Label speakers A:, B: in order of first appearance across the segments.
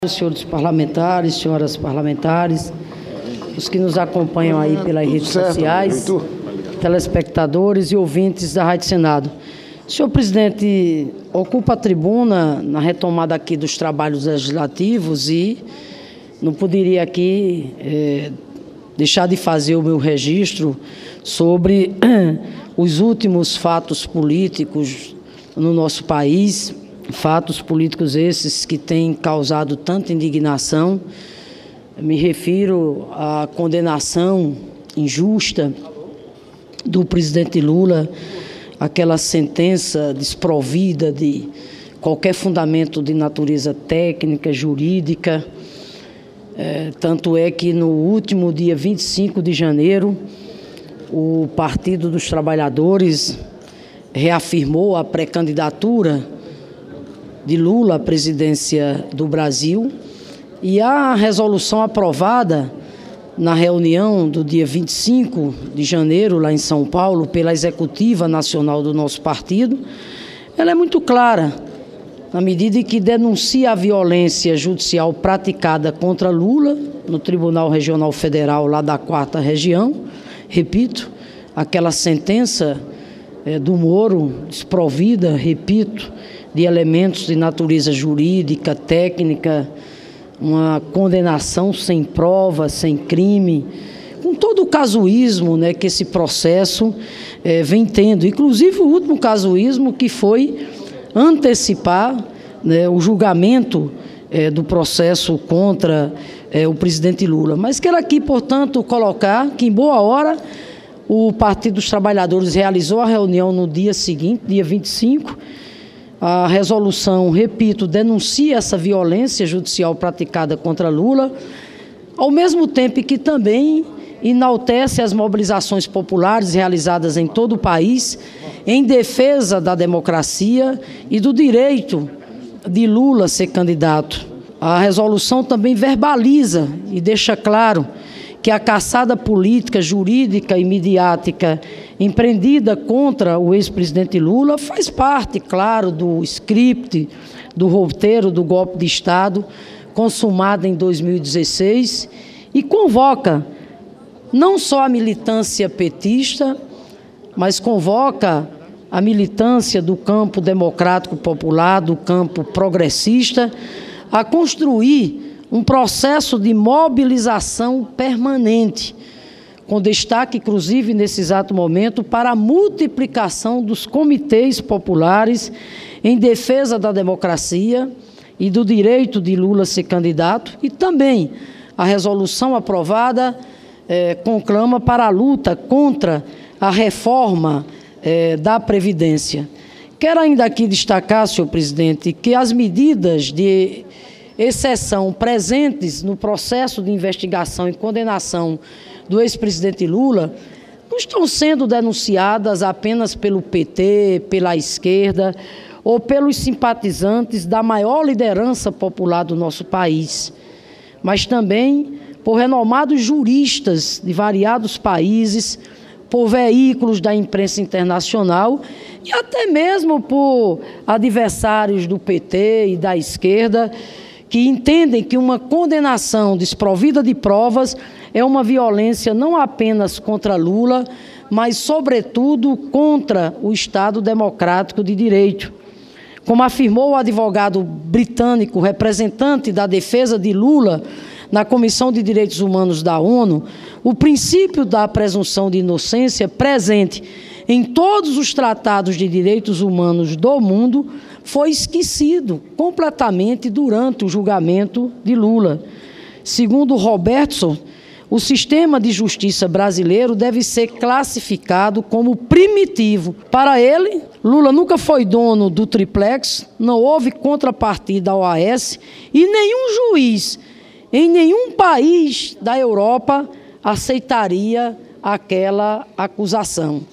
A: Senhores parlamentares, senhoras parlamentares, os que nos acompanham aí pelas redes sociais, telespectadores e ouvintes da Rádio Senado. Senhor presidente, ocupa a tribuna na retomada aqui dos trabalhos legislativos e não poderia aqui deixar de fazer o meu registro sobre os últimos fatos políticos no nosso país. Fatos políticos esses que têm causado tanta indignação. Me refiro à condenação injusta do presidente Lula, aquela sentença desprovida de qualquer fundamento de natureza técnica, jurídica. Tanto é que no último dia 25 de janeiro, o Partido dos Trabalhadores reafirmou a pré-candidatura de Lula à presidência do Brasil, e a resolução aprovada na reunião do dia 25 de janeiro, lá em São Paulo, pela Executiva Nacional do nosso partido, ela é muito clara, na medida em que denuncia a violência judicial praticada contra Lula no Tribunal Regional Federal, lá da 4ª Região. Repito, aquela sentença do Moro, desprovida, repito, de elementos de natureza jurídica, técnica, uma condenação sem prova, sem crime, com todo o casuísmo, né, que esse processo vem tendo. Inclusive o último casuísmo que foi antecipar, né, o julgamento do processo contra o presidente Lula. Mas quero aqui, portanto, colocar que em boa hora o Partido dos Trabalhadores realizou a reunião no dia seguinte, dia 25. A resolução, repito, denuncia essa violência judicial praticada contra Lula, ao mesmo tempo que também enaltece as mobilizações populares realizadas em todo o país em defesa da democracia e do direito de Lula ser candidato. A resolução também verbaliza e deixa claro que a caçada política, jurídica e midiática empreendida contra o ex-presidente Lula faz parte, claro, do script, do roteiro do golpe de Estado consumado em 2016 e convoca não só a militância petista, mas convoca a militância do campo democrático popular, do campo progressista, a construir um processo de mobilização permanente, com destaque, inclusive, nesse exato momento, para a multiplicação dos comitês populares em defesa da democracia e do direito de Lula ser candidato, e também a resolução aprovada conclama para a luta contra a reforma da Previdência. Quero ainda aqui destacar, senhor presidente, que as medidas de exceção presentes no processo de investigação e condenação do ex-presidente Lula não estão sendo denunciadas apenas pelo PT, pela esquerda ou pelos simpatizantes da maior liderança popular do nosso país, mas também por renomados juristas de variados países, por veículos da imprensa internacional e até mesmo por adversários do PT e da esquerda, que entendem que uma condenação desprovida de provas é uma violência não apenas contra Lula, mas, sobretudo, contra o Estado democrático de direito. Como afirmou o advogado britânico, representante da defesa de Lula na Comissão de Direitos Humanos da ONU, o princípio da presunção de inocência presente em todos os tratados de direitos humanos do mundo foi esquecido completamente durante o julgamento de Lula. Segundo Robertson, o sistema de justiça brasileiro deve ser classificado como primitivo. Para ele, Lula nunca foi dono do triplex, não houve contrapartida ao OAS e nenhum juiz em nenhum país da Europa aceitaria aquela acusação.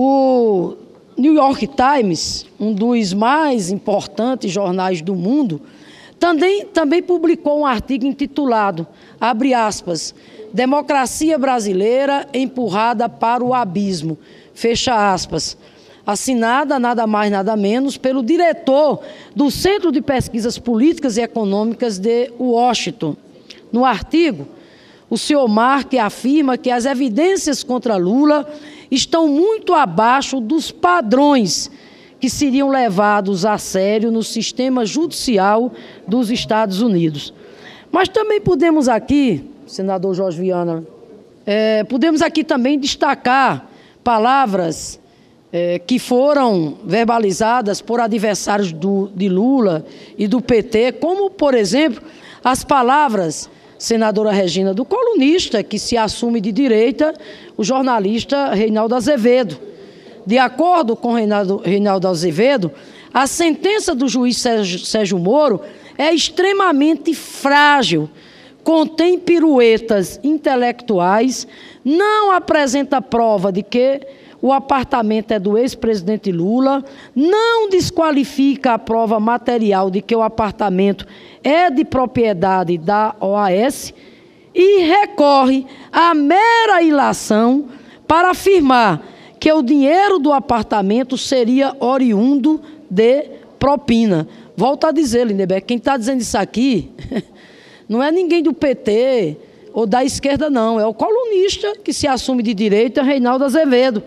A: O New York Times, um dos mais importantes jornais do mundo, também publicou um artigo intitulado, abre aspas, Democracia Brasileira empurrada para o abismo, fecha aspas. assinada nada mais nada menos pelo diretor do Centro de Pesquisas Políticas e Econômicas de Washington. No artigo, o senhor Mark afirma que as evidências contra Lula estão muito abaixo dos padrões que seriam levados a sério no sistema judicial dos Estados Unidos. Mas também podemos aqui, senador Jorge Viana, podemos aqui também destacar palavras que foram verbalizadas por adversários de Lula e do PT, como, por exemplo, as palavras, senadora Regina, do colunista que se assume de direita, o jornalista Reinaldo Azevedo. De acordo com Reinaldo Azevedo, a sentença do juiz Sérgio Moro é extremamente frágil, contém piruetas intelectuais, não apresenta prova de que o apartamento é do ex-presidente Lula, não desqualifica a prova material de que o apartamento é de propriedade da OAS e recorre à mera ilação para afirmar que o dinheiro do apartamento seria oriundo de propina. Volto a dizer, Lindeberg, quem está dizendo isso aqui não é ninguém do PT ou da esquerda, não. É o colunista que se assume de direita, Reinaldo Azevedo.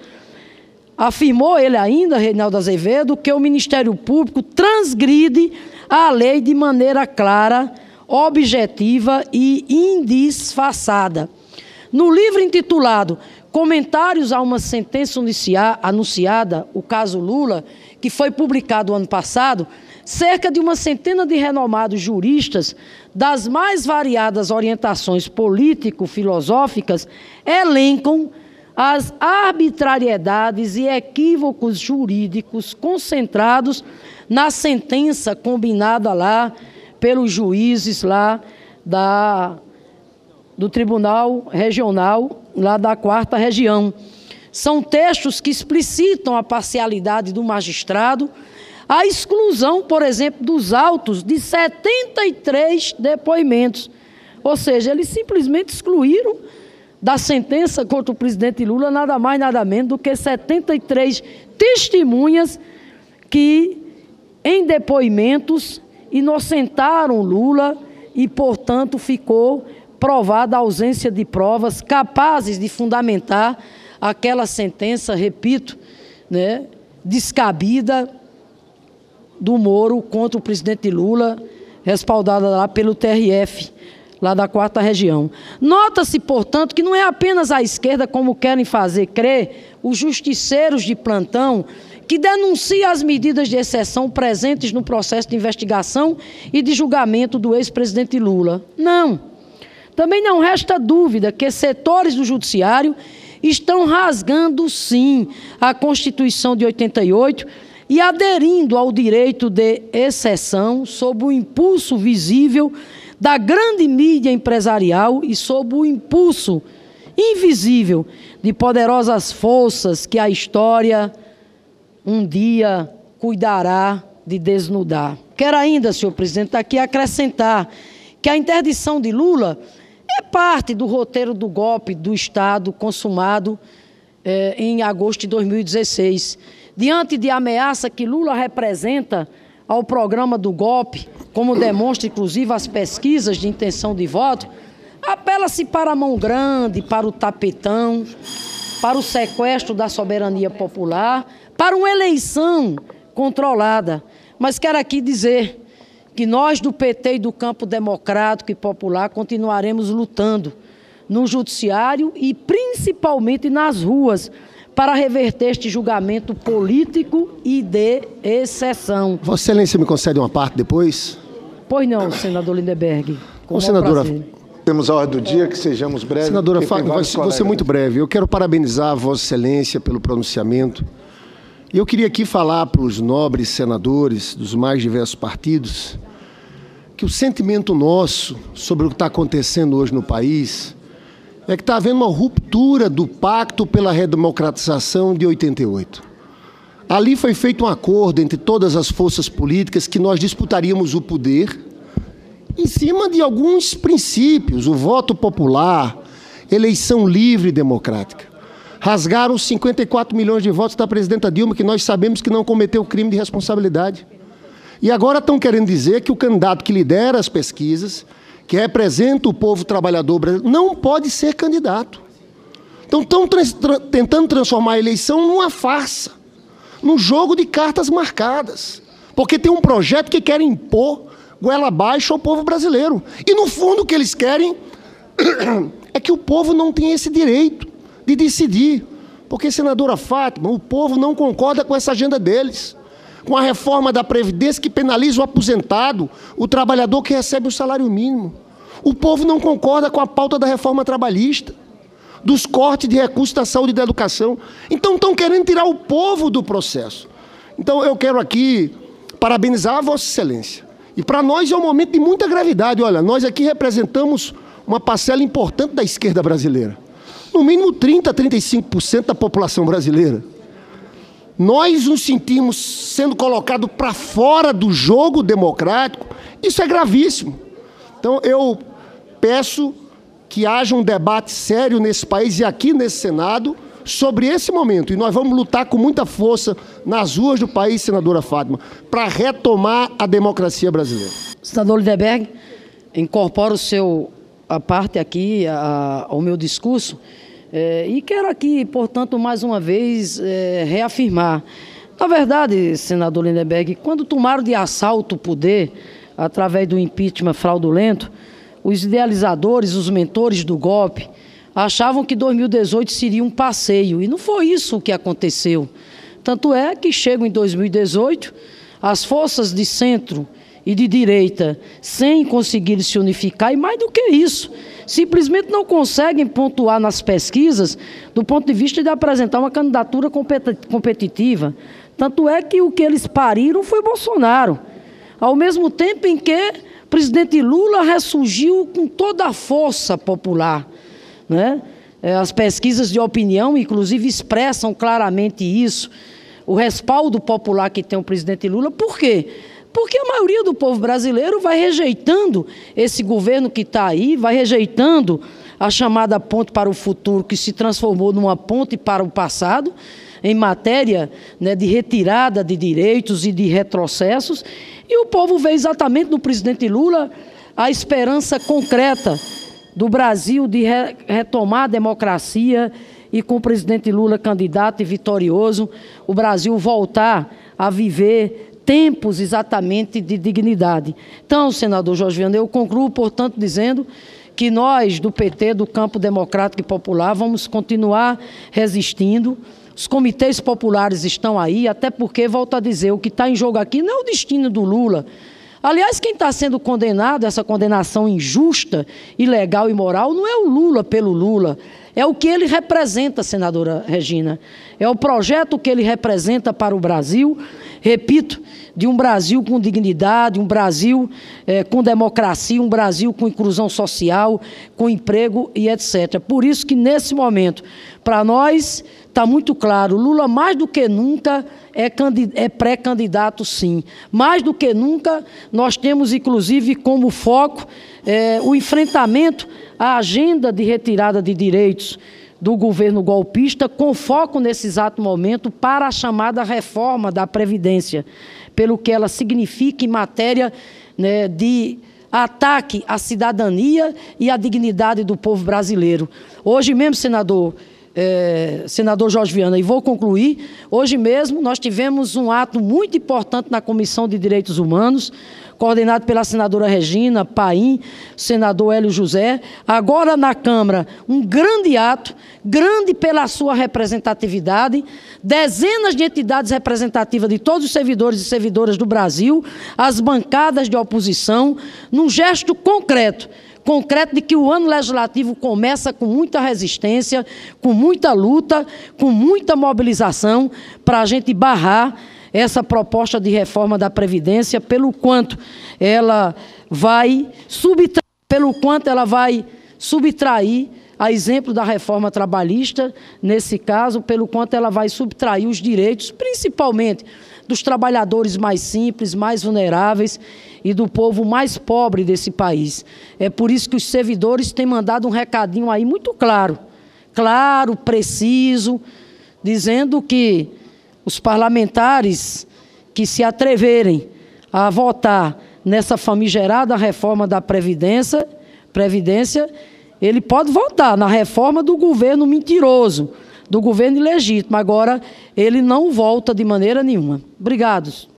A: Afirmou ele ainda, Reinaldo Azevedo, que o Ministério Público transgride a lei de maneira clara, objetiva e indisfarçada. No livro intitulado Comentários a uma sentença anunciada, o caso Lula, que foi publicado ano passado, cerca de uma centena de renomados juristas das mais variadas orientações político-filosóficas elencam as arbitrariedades e equívocos jurídicos concentrados na sentença combinada lá pelos juízes lá do Tribunal Regional, lá da 4ª Região. São textos que explicitam a parcialidade do magistrado, a exclusão, por exemplo, dos autos de 73 depoimentos. Ou seja, eles simplesmente excluíram da sentença contra o presidente Lula nada mais, nada menos do que 73 testemunhas que, em depoimentos, inocentaram Lula e, portanto, ficou provada a ausência de provas capazes de fundamentar aquela sentença, repito, né, descabida do Moro contra o presidente Lula, respaldada lá pelo TRF, lá da 4ª Região. Nota-se, portanto, que não é apenas a esquerda, como querem fazer crer os justiceiros de plantão, que denuncia as medidas de exceção presentes no processo de investigação e de julgamento do ex-presidente Lula. Não. Também não resta dúvida que setores do judiciário estão rasgando, sim, a Constituição de 88 e aderindo ao direito de exceção sob o impulso visível da grande mídia empresarial e sob o impulso invisível de poderosas forças que a história um dia cuidará de desnudar. Quero ainda, senhor presidente, aqui acrescentar que a interdição de Lula é parte do roteiro do golpe do Estado consumado em agosto de 2016. Diante de ameaça que Lula representa ao programa do golpe, como demonstra inclusive as pesquisas de intenção de voto, apela-se para a mão grande, para o tapetão, para o sequestro da soberania popular, para uma eleição controlada. Mas quero aqui dizer que nós do PT e do campo democrático e popular continuaremos lutando no judiciário e principalmente nas ruas para reverter este julgamento político e de exceção. Vossa Excelência me concede uma parte depois? Pois não, senador Lindeberg.
B: Senadora, temos a ordem do dia, que sejamos breves.
C: Senadora, vou ser muito breve. Eu quero parabenizar a Vossa Excelência pelo pronunciamento. E eu queria aqui falar para os nobres senadores dos mais diversos partidos que o sentimento nosso sobre o que está acontecendo hoje no país é que está havendo uma ruptura do Pacto pela Redemocratização de 88. Ali foi feito um acordo entre todas as forças políticas que nós disputaríamos o poder em cima de alguns princípios, o voto popular, eleição livre e democrática. rasgaram os 54 milhões de votos da presidenta Dilma, que nós sabemos que não cometeu crime de responsabilidade. E agora estão querendo dizer que o candidato que lidera as pesquisas, que representa o povo trabalhador brasileiro, não pode ser candidato. Então estão tentando transformar a eleição numa farsa, num jogo de cartas marcadas, porque tem um projeto que quer impor goela abaixo ao povo brasileiro. E, no fundo, o que eles querem é que o povo não tenha esse direito de decidir. Porque, senadora Fátima, o povo não concorda com essa agenda deles, com a reforma da Previdência que penaliza o aposentado, o trabalhador que recebe o salário mínimo. O povo não concorda com a pauta da reforma trabalhista, dos cortes de recursos da saúde e da educação. Então, estão querendo tirar o povo do processo. Então, eu quero aqui parabenizar a Vossa Excelência. E para nós é um momento de muita gravidade. Olha, nós aqui representamos uma parcela importante da esquerda brasileira. No mínimo 30% a 35% da população brasileira. Nós nos sentimos sendo colocados para fora do jogo democrático. Isso é gravíssimo. Então, eu peço que haja um debate sério nesse país e aqui nesse Senado sobre esse momento. E nós vamos lutar com muita força nas ruas do país, senadora Fátima, para retomar a democracia brasileira.
A: Senador Lindenberg, incorpora a parte aqui ao meu discurso e quero aqui, portanto, mais uma vez reafirmar. Na verdade, senador Lindenberg, quando tomaram de assalto o poder, através do impeachment fraudulento, os idealizadores, os mentores do golpe, achavam que 2018 seria um passeio, e não foi isso o que aconteceu. Tanto é que chegam em 2018, as forças de centro e de direita, sem conseguir se unificar, e mais do que isso, simplesmente não conseguem pontuar nas pesquisas do ponto de vista de apresentar uma candidatura competitiva. Tanto é que o que eles pariram foi Bolsonaro. Ao mesmo tempo em que o presidente Lula ressurgiu com toda a força popular, né? As pesquisas de opinião, inclusive, expressam claramente isso, o respaldo popular que tem o presidente Lula. Por quê? Porque a maioria do povo brasileiro vai rejeitando esse governo que está aí, vai rejeitando a chamada ponte para o futuro, que se transformou numa ponte para o passado, em matéria, né, de retirada de direitos e de retrocessos, e o povo vê exatamente no presidente Lula a esperança concreta do Brasil de retomar a democracia e, com o presidente Lula candidato e vitorioso, o Brasil voltar a viver tempos exatamente de dignidade. Então, senador Jorge Viana, eu concluo, portanto, dizendo que nós, do PT, do Campo Democrático e Popular, vamos continuar resistindo. Os comitês populares estão aí, até porque, volto a dizer, o que está em jogo aqui não é o destino do Lula. Aliás, quem está sendo condenado, essa condenação injusta, ilegal e imoral, não é o Lula pelo Lula, é o que ele representa, senadora Regina. É o projeto que ele representa para o Brasil, repito, de um Brasil com dignidade, um Brasil com democracia, um Brasil com inclusão social, com emprego e etc. Por isso que, nesse momento, para nós, está muito claro, Lula mais do que nunca é pré-candidato, sim. Mais do que nunca, nós temos, inclusive, como foco o enfrentamento à agenda de retirada de direitos do governo golpista, com foco nesse exato momento para a chamada reforma da Previdência, pelo que ela significa em matéria, né, de ataque à cidadania e à dignidade do povo brasileiro. Hoje mesmo, senador Jorge Viana, e vou concluir, hoje mesmo nós tivemos um ato muito importante na Comissão de Direitos Humanos, coordenado pela senadora Regina Paim, senador Hélio José. Agora na Câmara, um grande ato, grande pela sua representatividade, dezenas de entidades representativas de todos os servidores e servidoras do Brasil, as bancadas de oposição, num gesto concreto de que o ano legislativo começa com muita resistência, com muita luta, com muita mobilização, para a gente barrar essa proposta de reforma da Previdência, pelo quanto ela vai subtrair, a exemplo da reforma trabalhista, nesse caso, pelo quanto ela vai subtrair os direitos, principalmente dos trabalhadores mais simples, mais vulneráveis e do povo mais pobre desse país. É por isso que os servidores têm mandado um recadinho aí muito claro claro, preciso, dizendo que os parlamentares que se atreverem a votar nessa famigerada reforma da Previdência, ele pode votar na reforma do governo mentiroso, do governo ilegítimo. Agora, ele não volta de maneira nenhuma. Obrigado.